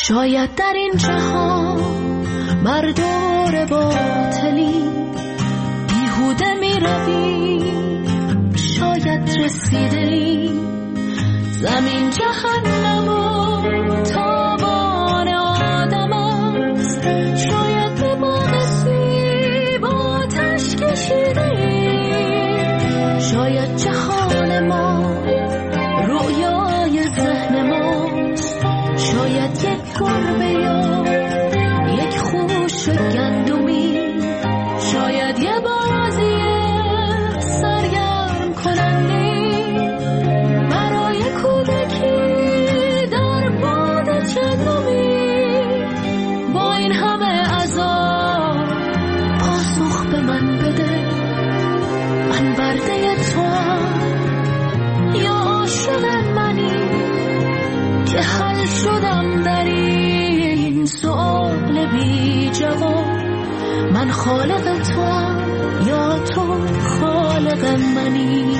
شاید در این جهان بر دور باطلی بیهوده می روی، شاید رسیده ای زمین جهنم و تابان آدم است. شاید به باد سیب آتش کشیده ای، شاید جهان ما رویای ذهن ماست. شاید یک گربه یا یک خوش گندمی، شاید یه بازی سرگرم کننده برای کودکی در باد چندمی. با این همه عذاب پاسخ به من بده، من برده توام یا عاشق منی که حل شدم در این سؤال بی جواب. من خالق توام یا تو خالق منی.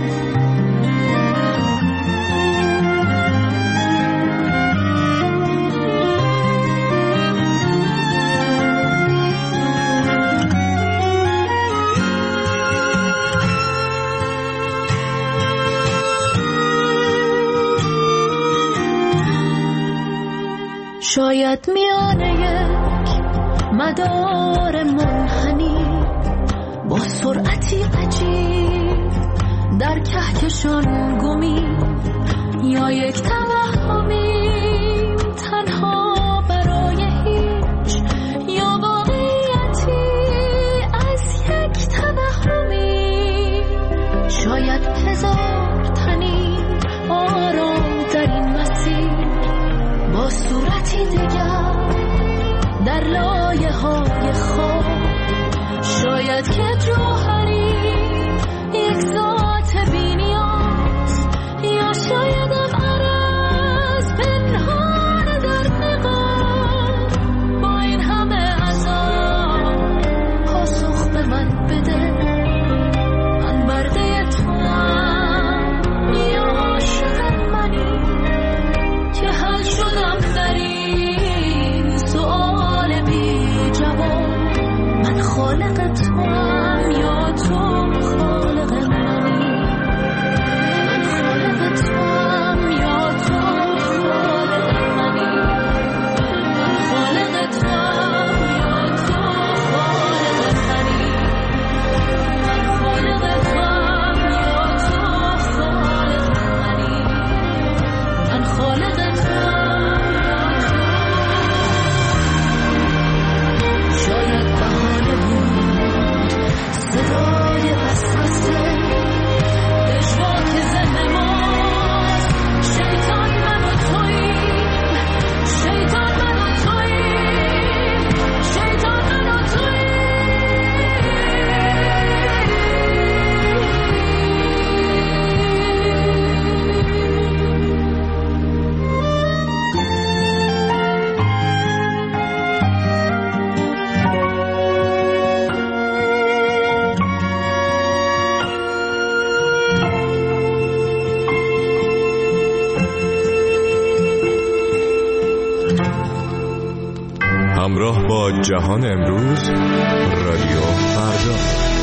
شاید میانه یک مدار منحنی با سرعتی عجیب در کهکشان گمی، یا یک توهمی تنها برای هیچ، یا واقعیتی از یک توهمی. شاید هزار تنی آرام در این مسیر با صورتی دیگر در لایه های خواب. شاید که جوهری یک ذات بی‌نیاز، یا شایدم عرض پنهان در نقاب. با این همه عذاب پاسخ به من بده، من برده توام یا عاشق منی که حل شدم در این سؤال بی جواب. من خالق توام یا تو خالق منی، من خالق توام یا تو خالق منی، من خالق توام یا تو خالق منی، من خالق توام یا تو خالق منی، من خالق توام. شاید بهانه بود صدای وسوسه، اشواق ذهن ماست. شیطان من و توییم، شیطان من و توییم، شیطان من و توییم. همراه با جهان امروز، رادیو فردا.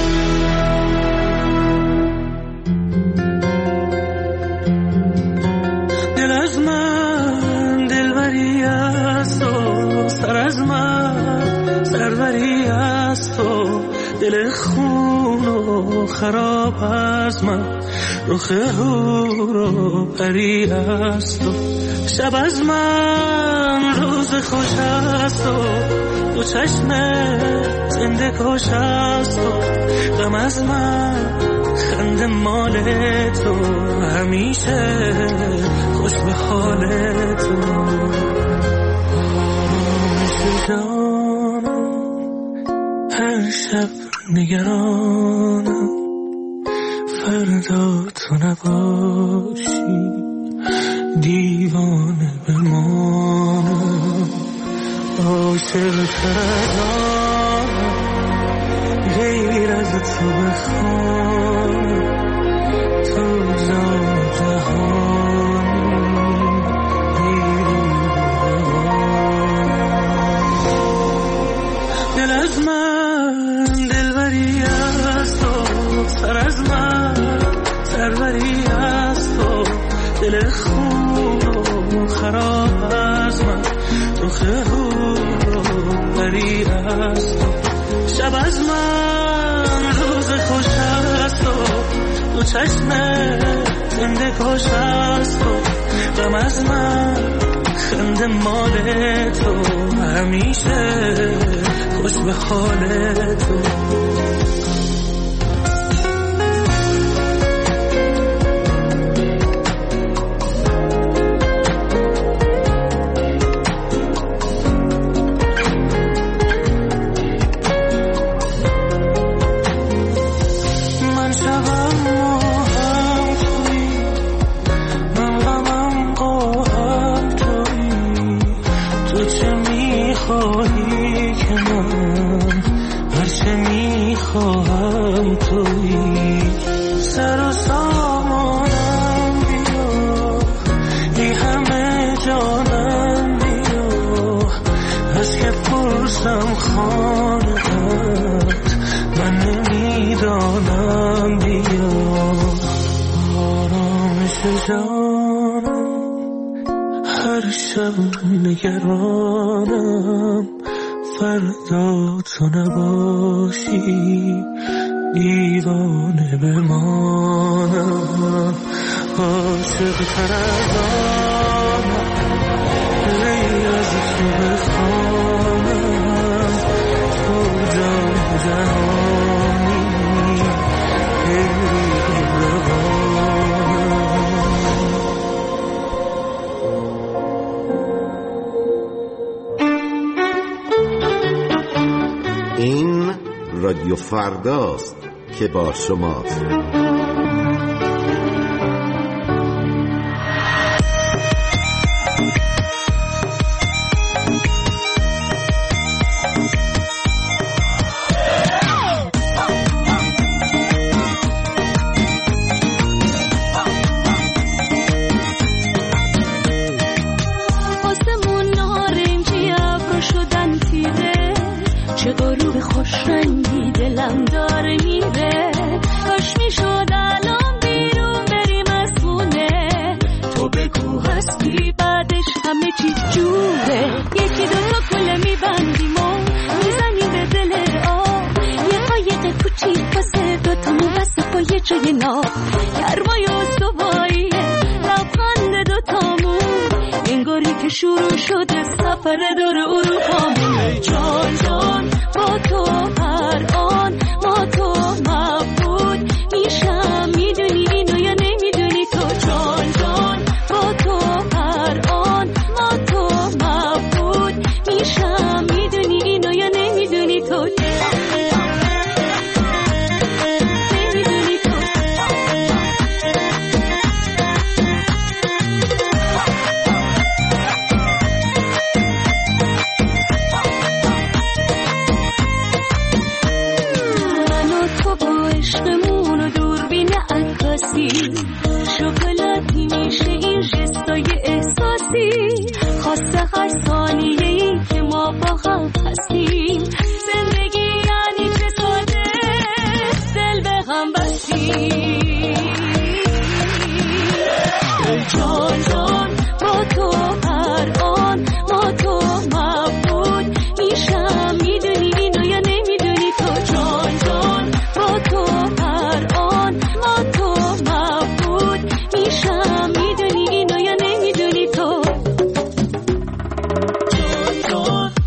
دل از من دلبری است و سر از من سروری است و دل خون و خراب از من رخ هور و پری است و شب از من روز خوش است و دو چشم زنده کش است و غم از من خنده مال تو همیشه خوش به حال تو. جانم هر شب نگرانم فردا تو نباشی، دیوانه بمانم عاشق کردم غیر از تو بخوانم. تو جان جهانی دیوانه دل از من دلبری از تو، سر از من سروری از تو، دل خون و خراب از من، تو خون و بری از تو، شب از من روز خوش از تو، تو چشم زنده کش از تو، غم از من خنده مال تو، همیشه خوش به حال تو. خواهم تویی سر و سامانم بیا، ای همه جانم بیا، از که پرسم خانه‌ات من نمیدانم بیا، آرامش جانم هر شب نگرانم، فردا تو نباشی دیوانه بمانم، عاشق تر از آنم، غیر از تو بخوانم، تو جان جهانی غیری روانم. این رادیو فرداست که با شماست. آسمون نارنجی ابرو شدن تیره، چه غروب خوش رنگی دلم داره میره، کاش میشد الان بیرون بریم از خونه، تو بگو هستی بعدش همه چی جوره، یکی دوتا کله میبندیم و میزنیم به دل آب، یه قایق کوچیک واسه دوتامون واسه پای جای ناب، گرمای استواییه لبخند دوتامون، انگاری که شروع شده سفر دور اروپامون. ای جان جان با تو هر آن ما تو مبود میشم، میدونی اینو یا نمیدونی تو، جان جان با تو هر آن ما تو مبود میشم، میدونی اینو یا نمیدونی تو، نمیدونی تو. عشقمون و دوربین عکاسی، شکلاتی میشه این جستای احساسی، خواسته هر ثانیه‌ای که ما با هم هستیم، زندگی یعنی چه ساده دل به هم بستیم. ای جان جان با تو هر آن ما تو مبود میشم، میدونی اینو یا نمیدونی تو، جان جان با تو هر آن ما تو مبود میشم، میدونی اینو یا نمیدونی تو، جان جان.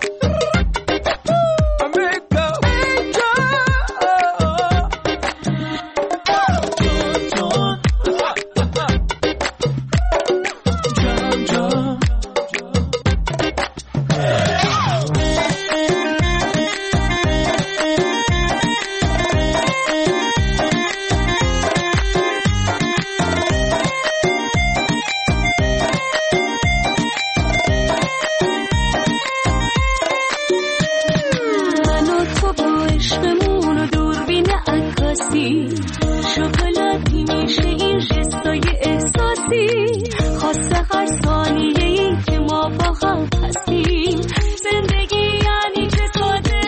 عشقمون و دوربین عکاسی، شکلاتی میشه این جستای احساسی، خواسته هر ثانیه‌ای که ما با هم هستیم، زندگی یعنی چه ساده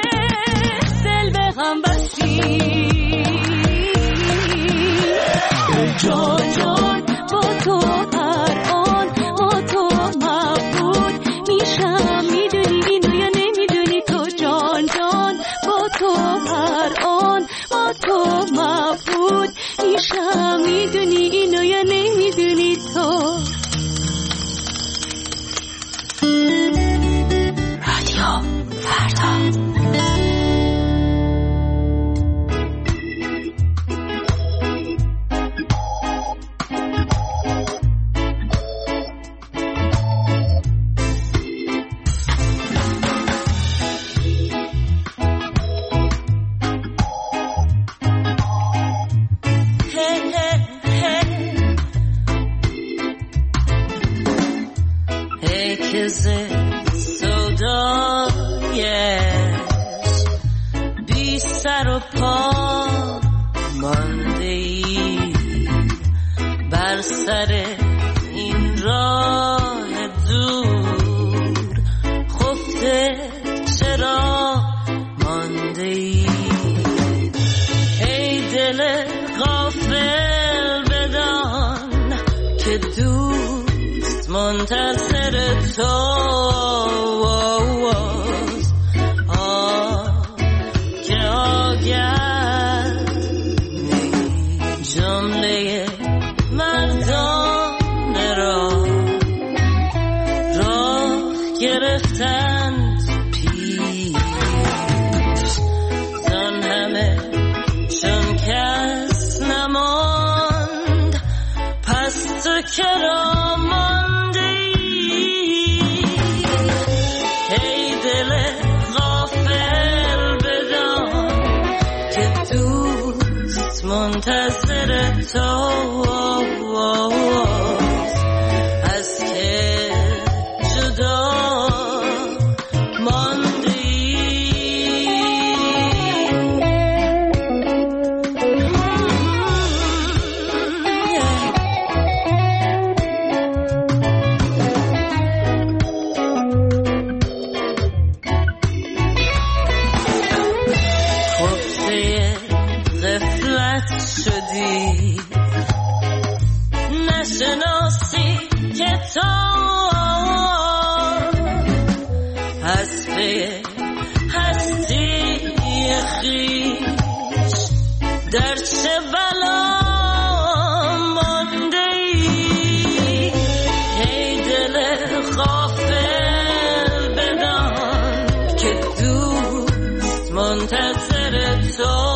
و پا مانده ای بر سر این راه دور خفته چرا مانده ای ای دل غافل بدان که دوست منتظر تو چرا مانده ای ای دل غافل بدان که دوست منتظر تو از که جدا مانده نشناسی که تو هستی خویش در چه بلا مانده ای ای دل غافل بدان که دوست منتظر تو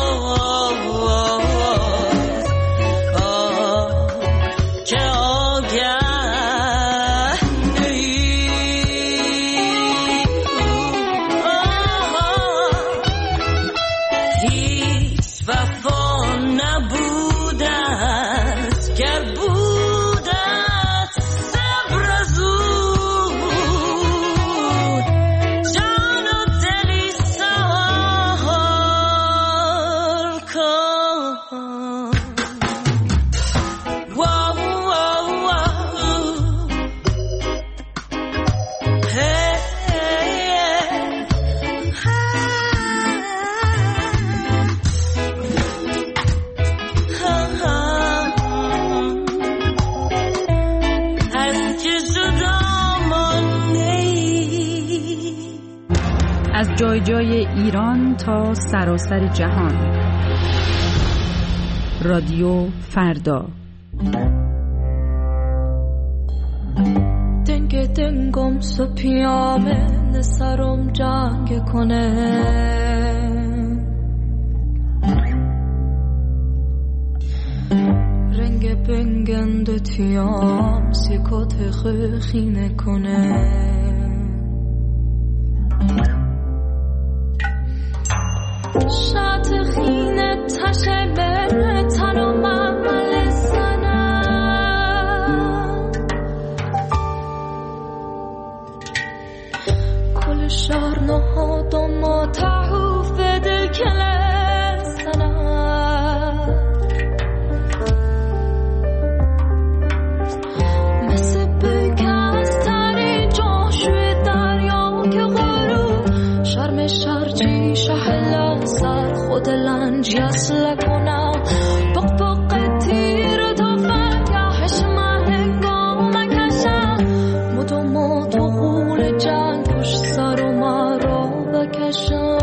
از جای جای ایران تا سراسر جهان. رادیو فردا. دنگ دنگم سپیامه نسرم جنگ کنه رنگ بنگند تیام سیکوت خینه کنه شات خینه تشه بره تنو عمل سنه کل شهر نهادم ما تحوف بده کله سنه مثل بکستری جاشوی دریا که غروب شرم شرجی شهلا سر خود لنجی اصل کنم بق بق تیر تا فکهش هنگام کشم مدوم تو خون جنگ پشت سر و مرا بکشم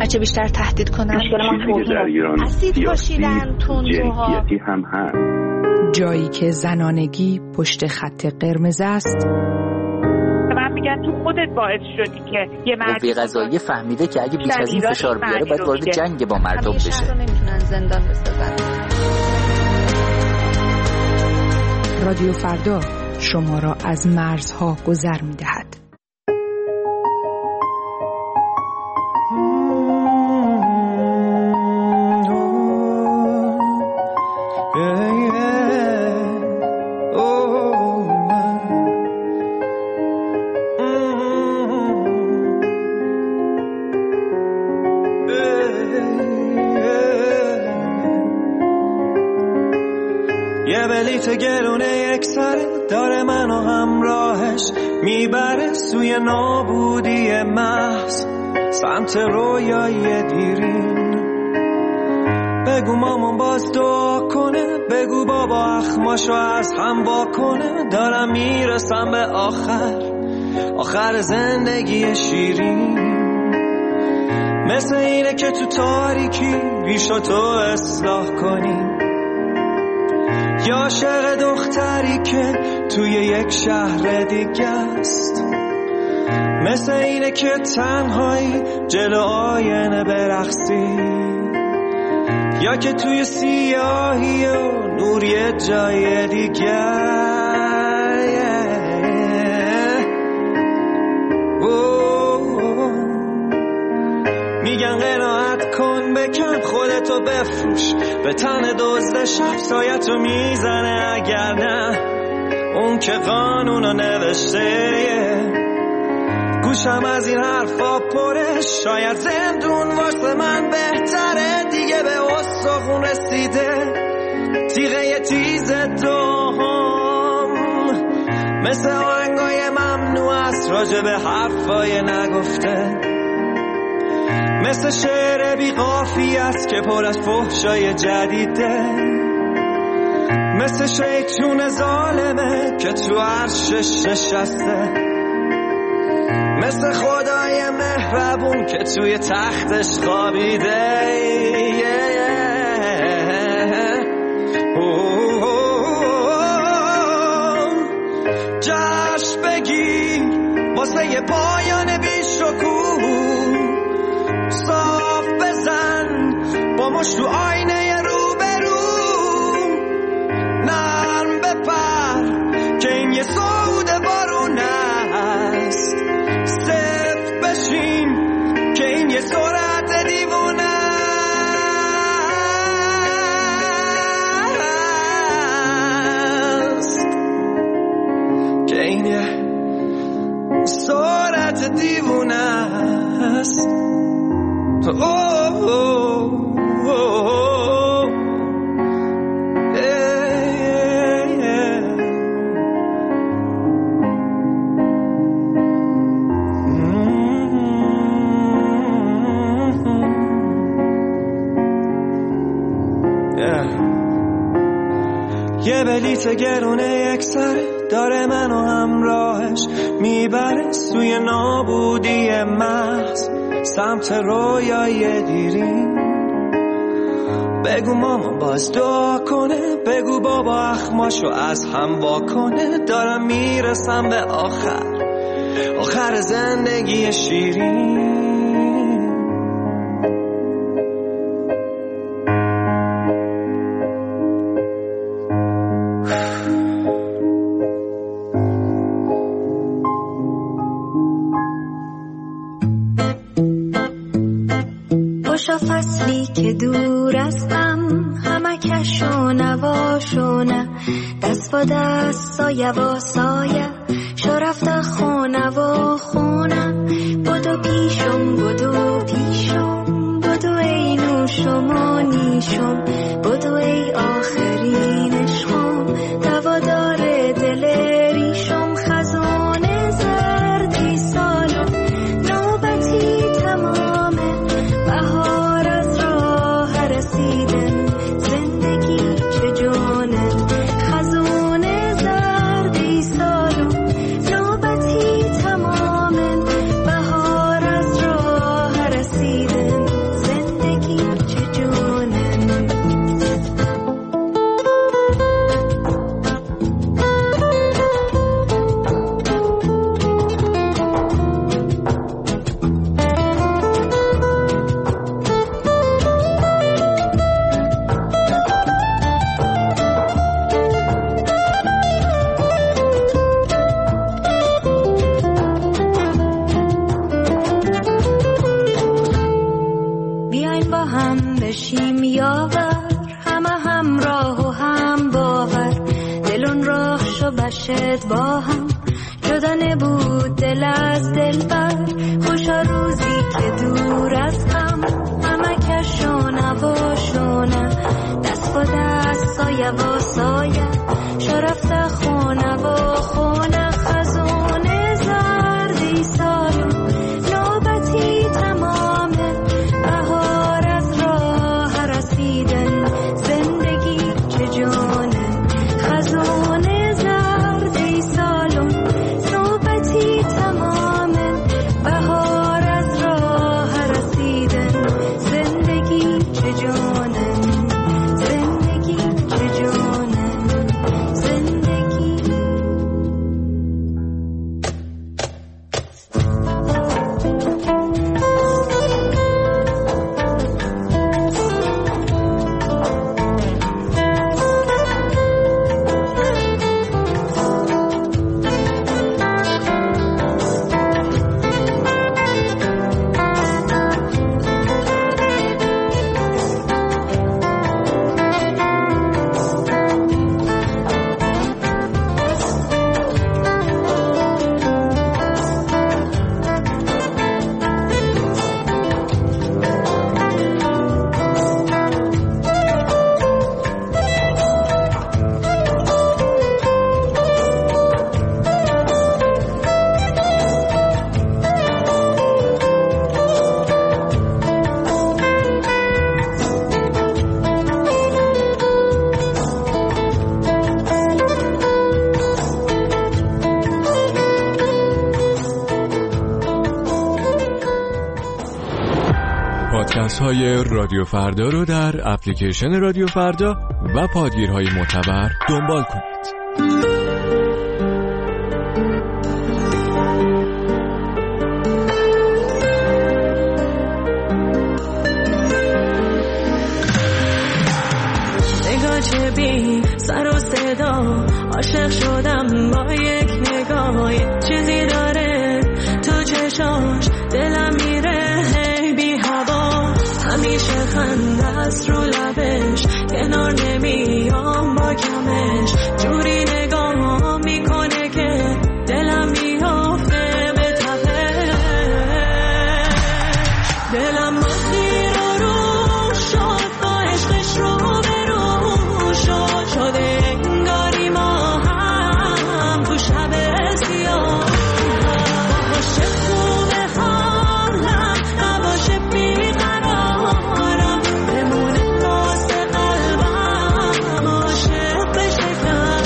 هرچه بیشتر تهدید کنن. مشکل ما در ایران اسید پاشیدن، تندروها، جنسیتی هم هست. جایی که زنانگی پشت خط قرمز است. من میگم تو خودت باعث شدی که یه مرد قوه قضاییه فهمیده که اگه بیش از این فشار بیاره باید وارد جنگ با مردم بشه. شهر رو نمیتونن زندان بسازن. رادیو فردا شما را از مرزها گذر می‌دهد. یه بلیت گرونه یک سره داره منو همراهش میبره سوی نابودی محض، سمت رویای دیرین. بگو مامان باز دعا کنه، بگو بابا اخماشو از هم واکنه. دارم میرسم به آخر زندگی شیرین. مثل اینه که تو تاریکی ریشو تو اصلاح کنی، یا عاشق دختری که توی یک شهر دیگه است. مثل اینه که تنهایی جلو آینه برقصی، یا که توی سیاهی و نوری جای دیگه. میگن قناعت کن، بکن خودتو بفروش، به تن دزد شب سایتو میزنه. اگر نه اون که قانونو نوشته، گوشم از این حرفا پره. شاید زندون واسه من بهتره، دیگه به استخون رسیده تیغه تیز دوم. مثل آهنگای ممنوع است راجع به حرفای نگفته، مثل شعر بی قافیه است که پر از فحشای جدیده، مثل شیطون ظالمه که تو عرشش نشسته، مثل خدای مهربون که توی تختش خوابیده. جشن بگیر واسه یه پایان بی شکوه، صاف بزن با مشت تو آینه روبرو، نرم بپر که این یه صعود بارون است، سفت بشین که این یه سرعت دیوونه است، که این یه سرعت دیوونه است. یه بلیت گرونه یک سره داره منو همراهش میبره سوی نابودی محض، سمت رویای دیرین. بگو مامان باز دعا کنه، بگو بابا اخماشو از هم واکنه. دارم میرسم به آخر زندگی شیرین. خوشا فصلی که دور استم، همه کشو نواشونه، دست با دست سایه و سایه، شو رفته خونه و خونه. بدو پیشم بدو ای نوشم و نیشم، بدو ای آخرین عشقم، دوادار دل ریشم. خزانه زردی سالم نوبتی تمامه، بهار از راه رسیدن زندگی چه جانه. خزانه زردی سالم نوبتی تمامه، بهار از راه رسیدن با هم بشیم یاور، همه همراه و هم باور، دلون راه شو بشد با هم، جدا نبود دل از دل بر، خوشا روزی که دور از هم، همه کشونه و شونه، دست با دست سایه و سایه، شرفت خونه و خونه، خزونه زردی سالون نوبتی تمامه، بهار از راه رسیدن، زندگی چه جانه، خزونه زردی سالون نوبتی تمامه، بهار از راه رسیدن، زندگی چه جانه، زندگی چه جانه، زندگی. پادکست های رادیو فردا رو در اپلیکیشن رادیو فردا و پادگیرهای معتبر دنبال کنید. نگاه چه بی سر و صدا، عاشق شدم با یک نگاه، چیزی داره تو چشاش دلم میره بی هوا، همیشه خنده است رو لبش، کنار نمیام با کمش، جوری نگاه میکنه که دلم میافته به تپش، دلم با دیر و رو شد، با عشقش رو به رو شد، شده انگاری ما هم تو شب سیاه، باشه خوبه حالم نباشه بیقرارم، بمونه واسه قلبم عاشق بشه کم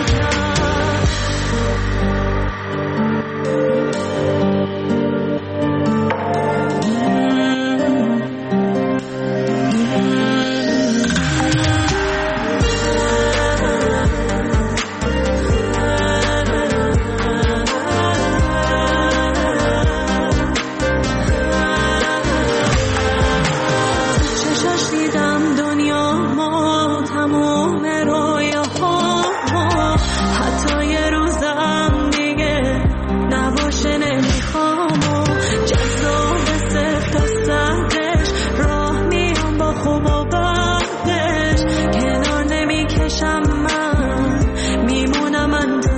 چشاش دیدم دنیا ما، تموم رویاها ما، حتی یه روزم دیگه نباشه نمیخوام، جذاب سفت و سردش، راه میام با خوب و بدش، کنار نمیکشم من، میمونم من تو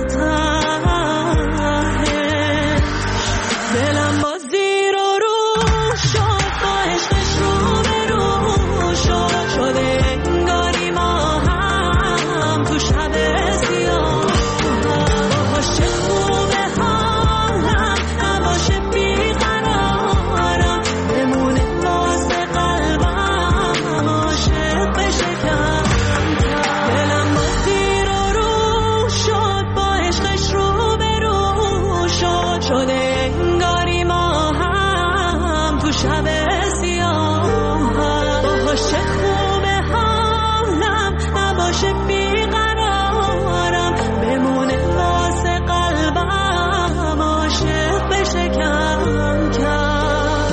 تهش، دلم با زیر و رو شد، با عشقش رو به رو شد، شده انگاری ما هم تو شب سیاه، باشه خوبه حالم نباشه بیقرارم، بمونه واسه قلبم عاشق بشه کم کم، دلم با زیر و رو شد، با عشقش رو به رو شد، شده انگاری ما هم تو شب سیاه، باشه خوبه حالم نباشه بیقرارم، بمونه واسه قلبم عاشق بشه کم کم.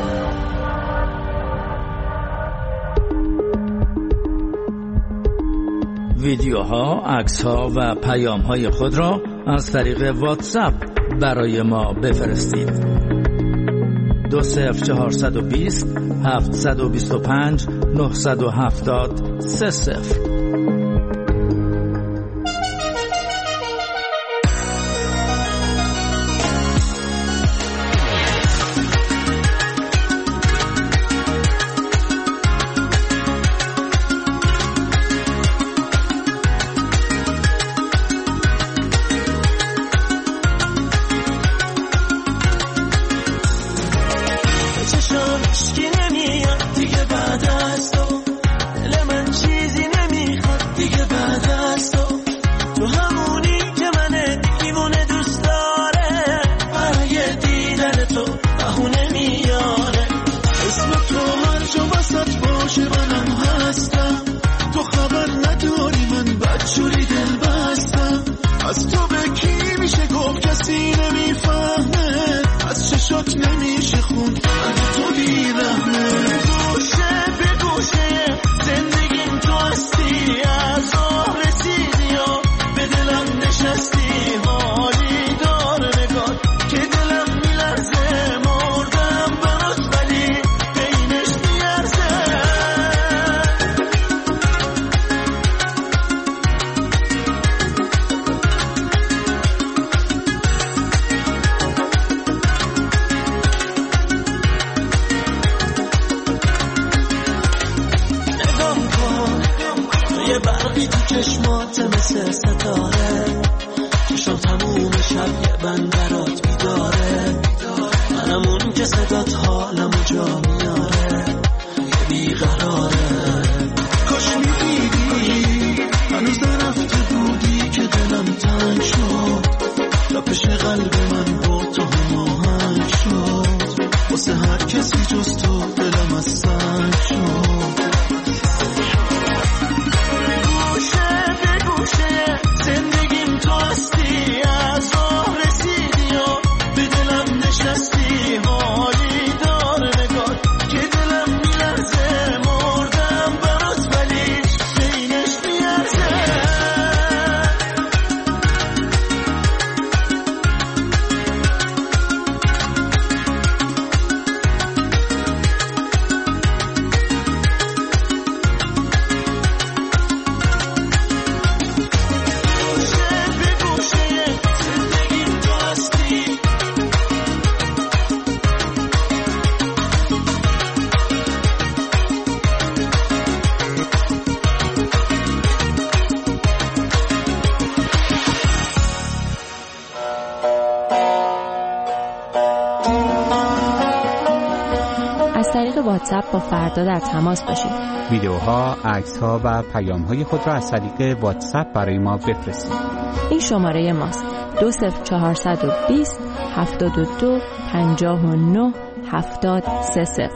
ویدیوها، عکس‌ها و پیام‌های خود را از طریق واتساپ برای ما بفرستید. 20420 725 970 30. واتساپ با فردا در تماس باشید. ویدیوها، عکس‌ها و پیام‌های خود را از طریق واتساپ برای ما بفرستید. این شماره ماست: 20420 72 59 70 30.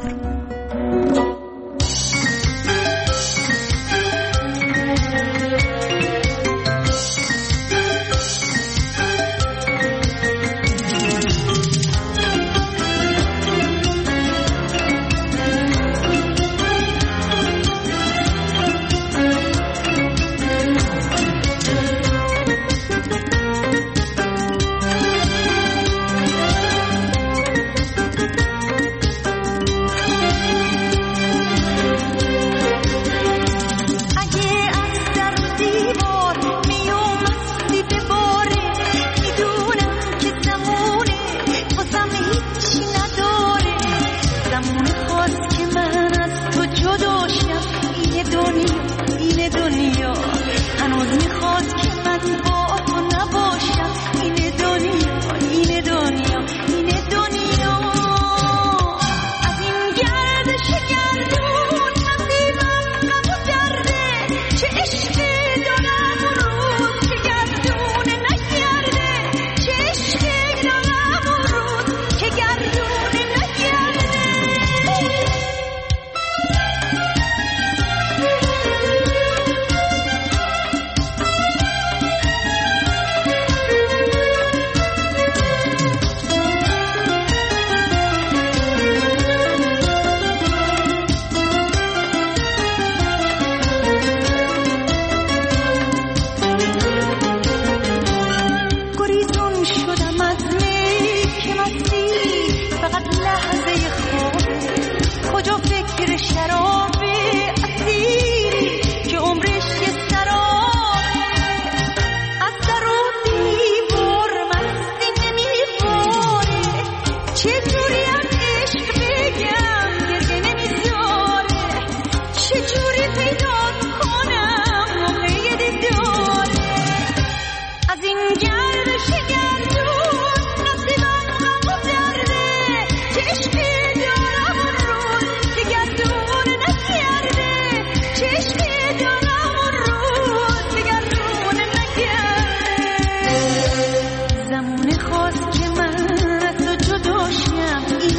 فکر شراب اسیری که عمرش یه سرابه، از در و دیوار مستی نمیباره، چجوری از عشق بگم گریه نمیذاره، چجوری پیدا کنم موقع دیداره، از این گردش گردون نصیبم غم و درده، که عشقی دارم اون روز که گردون نگرده، که عشقی دارم اون روز که گردون نگرده. زمونه خواست که من از تو جداشم، این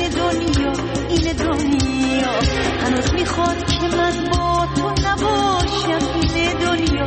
دنیا هنوز میخواد که من با تو نباشم، این دنیا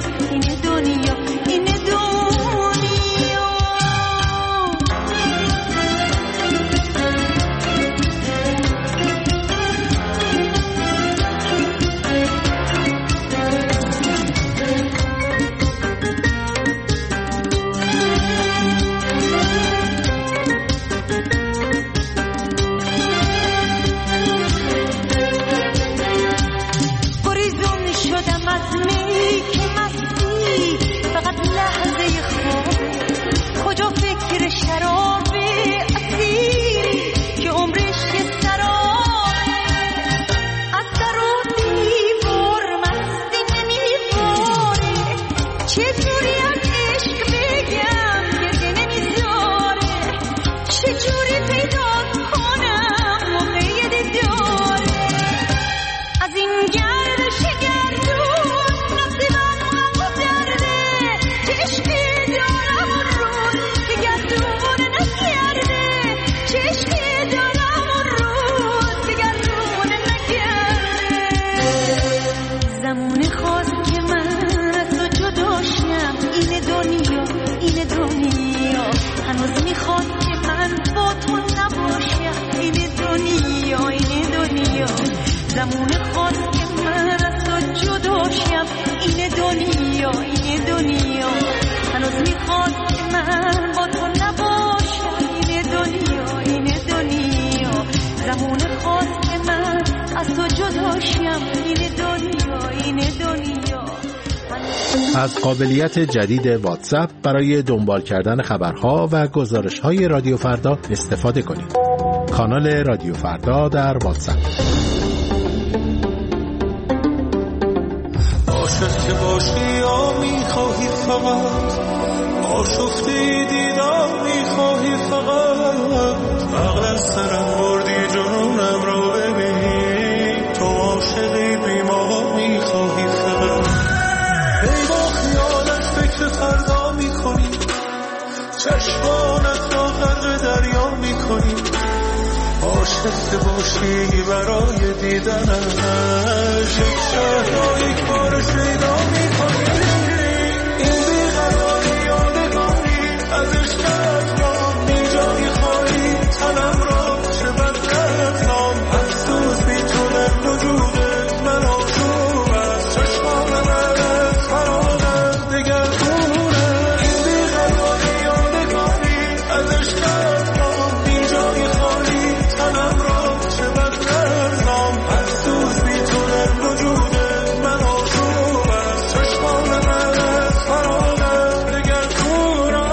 گریزون شدم از می که مستی فقط لحظه خواب، کجا فکر شراب اسیری که عمرش یه سرابه، از در و دیوار مستی نمیباره، چجوری از عشق بگم گریه نمیذاره، چجوری پیدا کنم موقع دیداره، از این گردش گردون نصیبم غم و درده، که عشقی دارم اون روز که گردون نگرده، که عشقی دارم اون روز که گردون نگرده. زمونه خواست که من از تو جداشم، این دنیا هنوز میخواد که من با تو نباشم، این دنیا زمونه خواست که من از تو جداشم، این دنیا هنوز میخواد که من با تو نباشم، این دنیا زمونه خواست که من از تو جداشم، این دنیا. از قابلیت جدید واتساپ برای دنبال کردن خبرها و گزارش‌های رادیو فردا استفاده کنید. کانال رادیو فردا در واتساپ. عاشق که باشی یا میخواهی فقط آشفته دیدار میخواهی فقط عقل از سرم بردی جنونم را ببین تو عاشقی بیمار میخواهی فقط ای با خیالت فکر فردا میکنی چشمانت را غرق دریا میکنی عاشق باشی برای دیدنش یک شهر را یک بار شیدا میکنی این بیقراری یادگاری از عشقت را بی جای خالی تنم را چه بدرفتم افسوس بی تو در وجودت من آشوب از چشمان منت فراغت دگر دونه این بیقراری یادگاری از عشقت را بی جای خالی تنم را چه بدرفتم افسوس بی تو در وجودت من آشوب از چشمان منت فراغت دگر دونه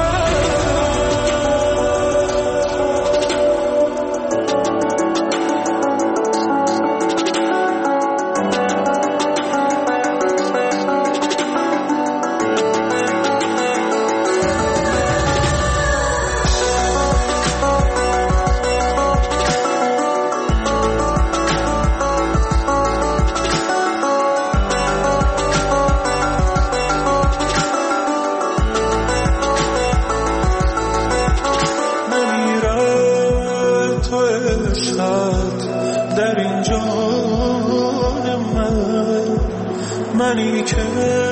منی که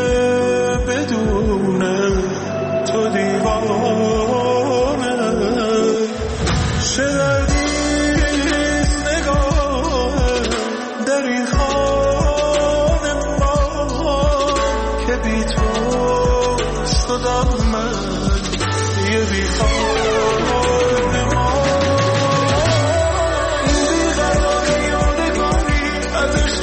بدون تو دیوانه چه دردیست نگاه در این خانه ما که بی تو شدم من یه بی خانه ما این بیقراری یادگاری ازش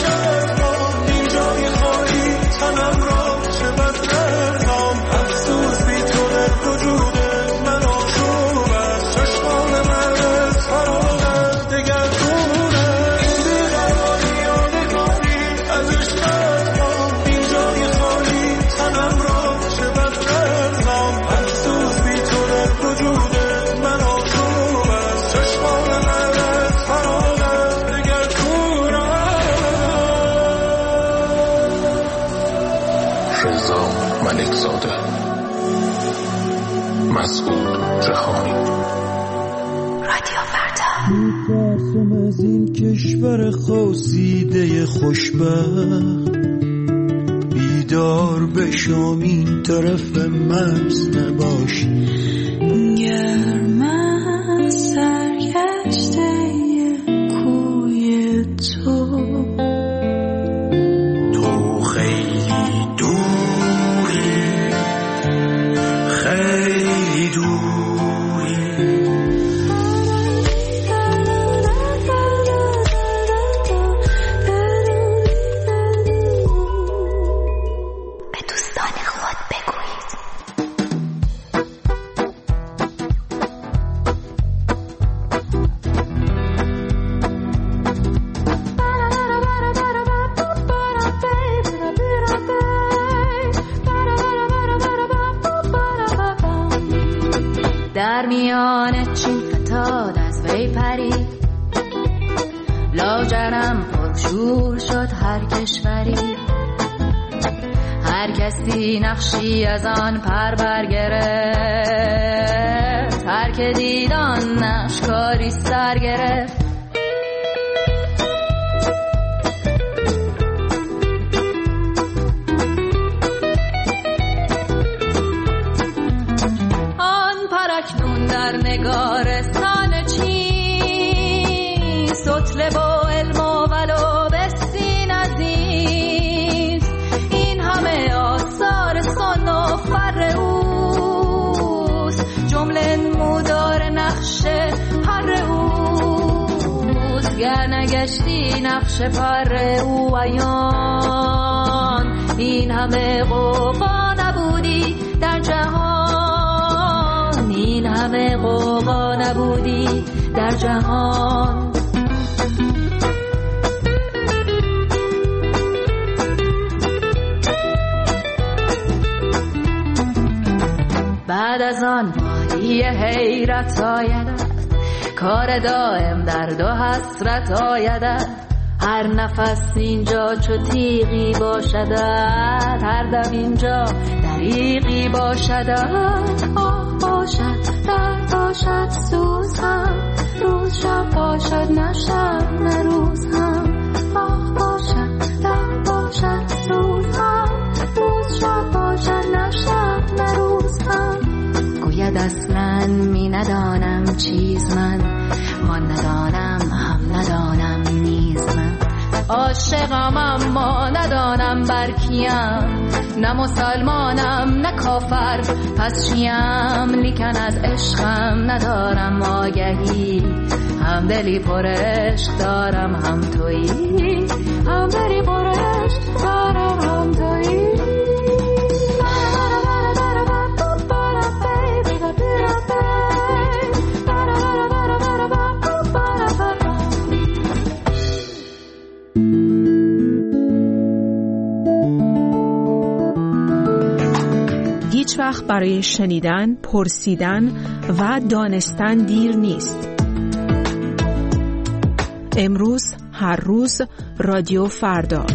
ملک زاده، مسعود جهانی. رادیو فردا. میترسم از این کشور خاصیده خوشبخت، بیدار بشم این طرف مرز نباش. گرم سرگشته کوی تو، تو خیلی دوری، خیلی دوری. به دوستان خود بگویید. در میان چین فتاد از وی پرید، لاجرم پرشور شد هر کشوری. هر کسی نقشی از آن پر برگرفت، هر که دید آن نقش کاری سر گرفت. در نگارستان چین سطل با علم و ولو بسین عزیز، این همه آثار سن و فر اوست، جمله نمودار نقش پر اوست. گر نگشتی نقش پر او عیان، این همه غوغا نبودی در جهان، این همه غوغا نبودی در جهان. بعد از آن وادی حیرت آیدد، کار دائم درد و حسرت آیدد. هر نفس اینجا چو تیغی باشدد، هر دم اینجا دریغی باشدد. آه باشد درد باشد سوز هم، روز شب باشد نه شب نه روز هم. آه باشد درد باشد سوز هم، روز شب باشد نه شب نه روز هم. گوید اصلا می ندانم چیز من، ما ندانم هم ندانم نیز من. عاشقم اما ندانم بر کیم، نه مسلمانم نه کافر پس چیم. لیکن از عشقم ندارم آگهی، هم دلی پر عشق دارم هم تویی، هم دلی پر عشق دارم هم تویی. هیچ وقت برای شنیدن، پرسیدن و دانستن دیر نیست. امروز، هر روز، رادیو فردا.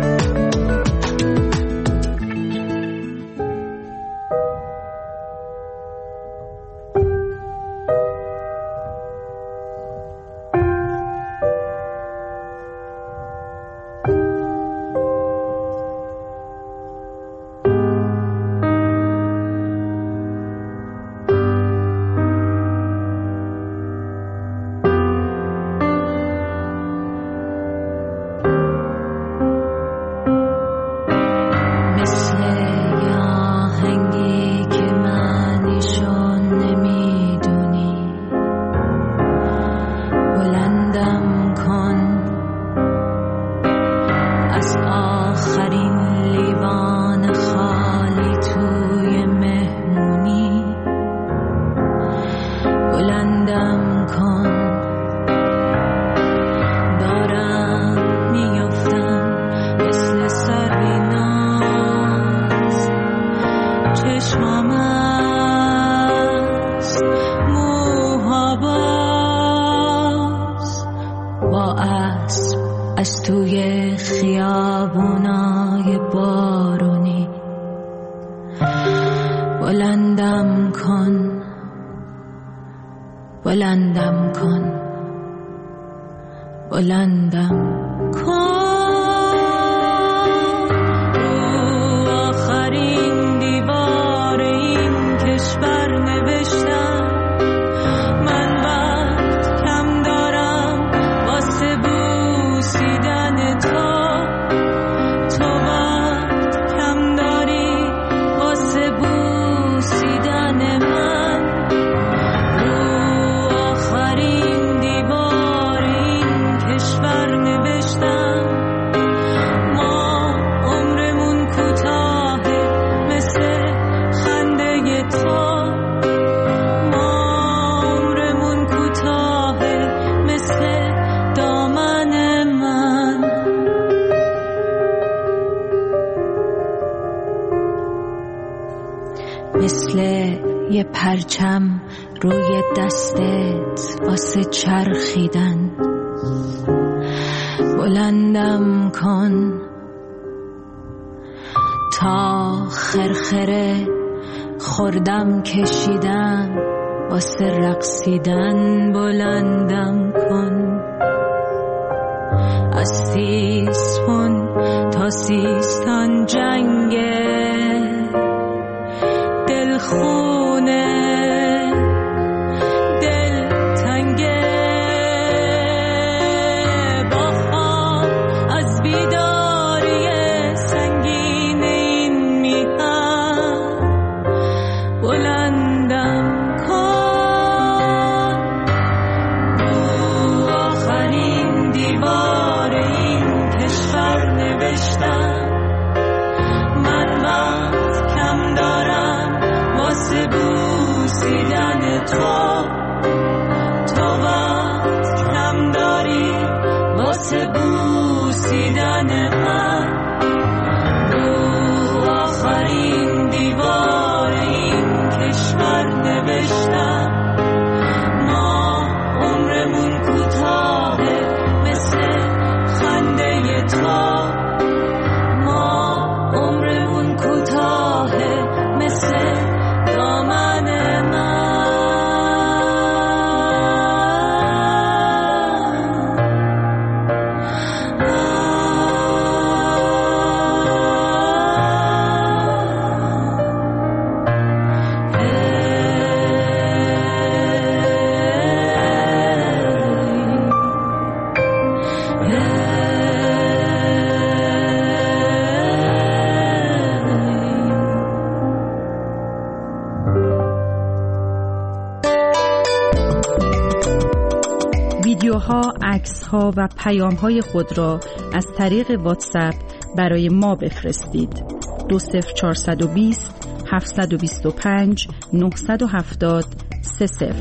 از توی خیابونای بارونی بلندم کن، بلندم کن، بلندم کن. رو آخرین دیوار این کشور نوشتم من وقت کم دارم واسه بوسیدن تو، تو وقت کم داری واسه بوسیدن من. رو آخرین دیوار این کشور نوشتم ما عمرمون کوتاهه مثل خنده تو، ما عمرمون کوتاهه مثل دامن من. مثل یه پرچم روی دستت واسه چرخیدن، بلندم کن تا خرخره خوردم کشیدم واسه رقصیدن، بلندم کن. از سیسفون تا سیستان جنگه دلخونه دل تنگه، با خواب از بیداری سنگین این میهن، بلندم کن. رو آخرین دیوار این کشور نوشتم من وقت کم دارم واسه بوسیدن تو، تو وقت کم داری واسه بوسیدن من. رو آخرین دیوار این کشور نوشتم ما عمرمون کوتاهه مثل خنده تو، ما عمرمون کوتاهه مثل دامن من. ویدیوها، عکس‌ها و پیام‌های خود را از طریق واتساپ برای ما بفرستید. 20420 725 970 30.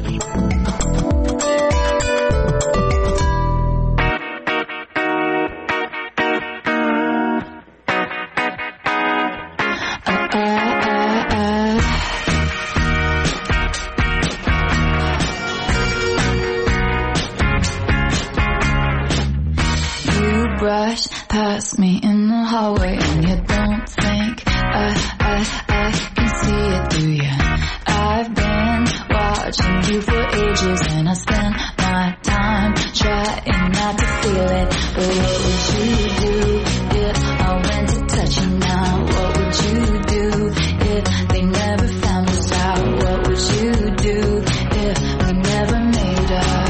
Brush past me in the hallway and you don't think I can see it through you. I've been watching you for ages and I spend my time trying not to feel it. But what would you do if I went to touch you now? What would you do if they never found us out? What would you do if we never made up?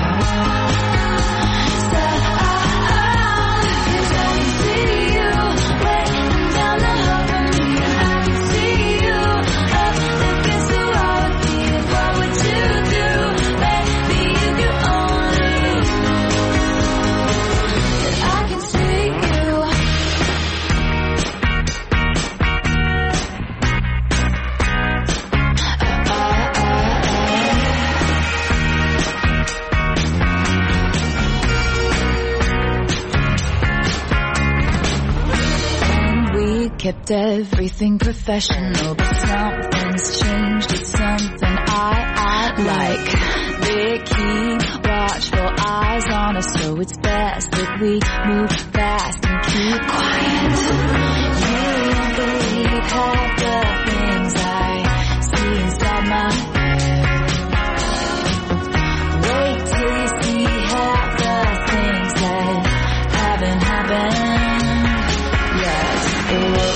Kept everything professional, but something's changed. It's something I like. They keep watchful eyes on us, so it's best that we move fast and keep quiet. You won't believe half the things I see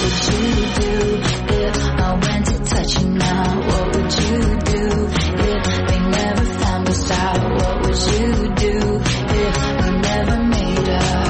would you do if I went to touch you now? What would you do if they never found us out? What would you do if we never made up?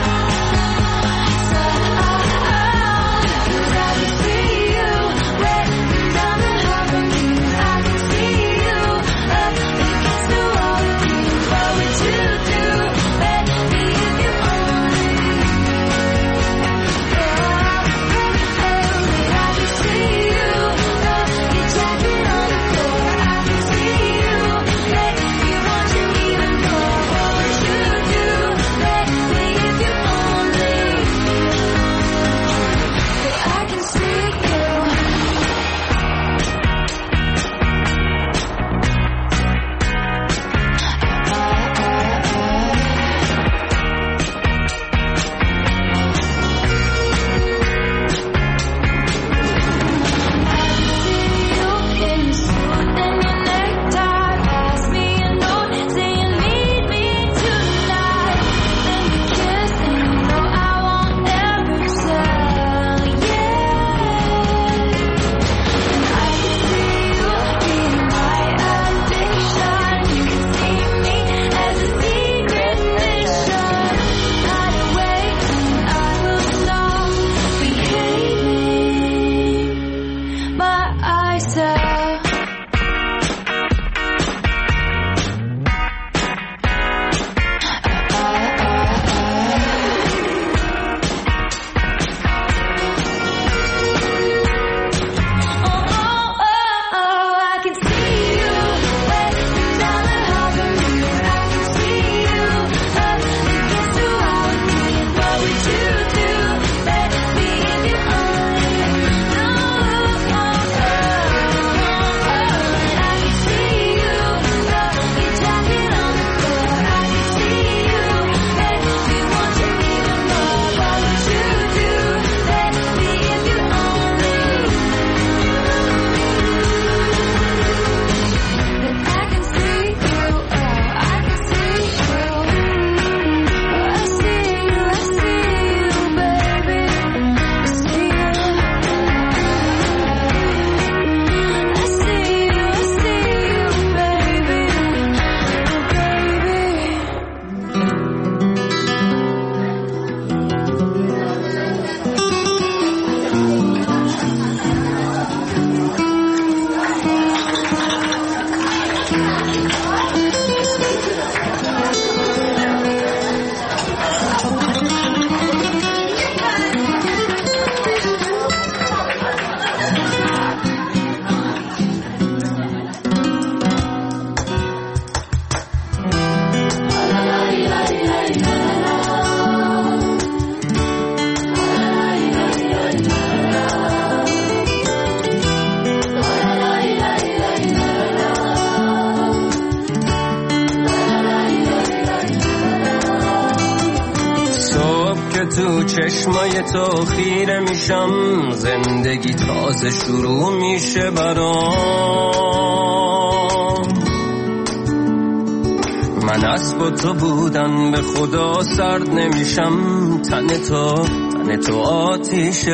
تو چشمای تو خیره میشم، زندگی تازه شروع میشه برام. من اسب تو بودن به خدا سرد نمیشم، تن تو آتیش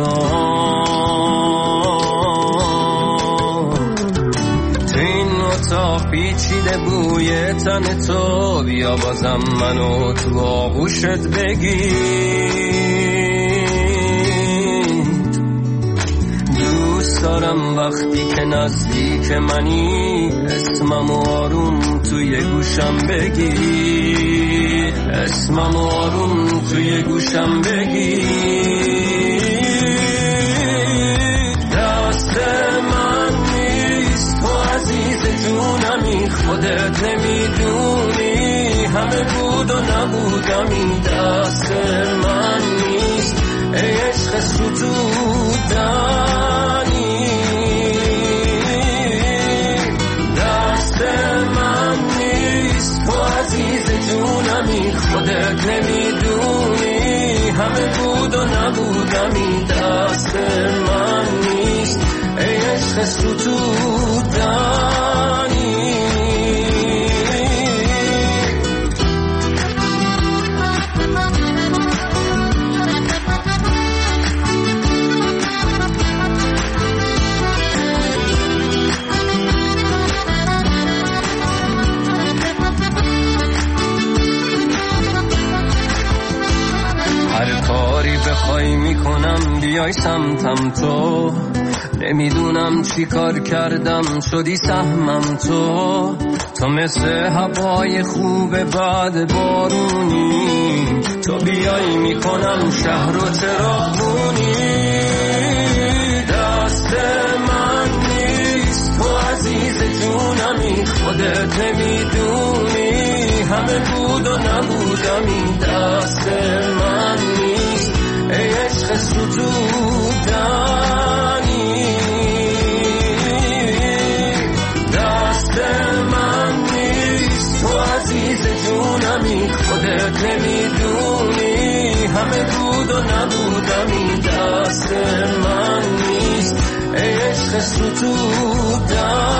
برام. تو این اتاق پیچیده بوی تن تو، بیا بازم منو تو آغوشت بگیر. دوست دارم وقتی که نزدیک منی، اسمم آروم توی گوشم بگی، اسمم آروم توی گوشم بگی. دست من نیست تو عزیز جونمی، خودت نمیدونی همه بود و نبودمی. دست من نیست ای عشق ستودنی، دست من نیست تو عزیز جونمی، خودت نمیدونی همه بود و نبودمی. دست من نیست ای عشق ستودنی. نگاهایی میکنم بیای سمتم تو، نمیدونم چی کار کردم شدی سهمم تو مثل هوای خوب بعد بارونی، تو بیای میکنم شهر و چراغونی. دست من نیست تو عزیز جونمی، خودت نمیدونی همه بود و نبودمی. دست من نیست ای عشق ستودنی، دست من نیست تو عزیز جونمی، خودت نمیدونی همه بود و نبودمی. دست من نیست ای عشق ستودنی.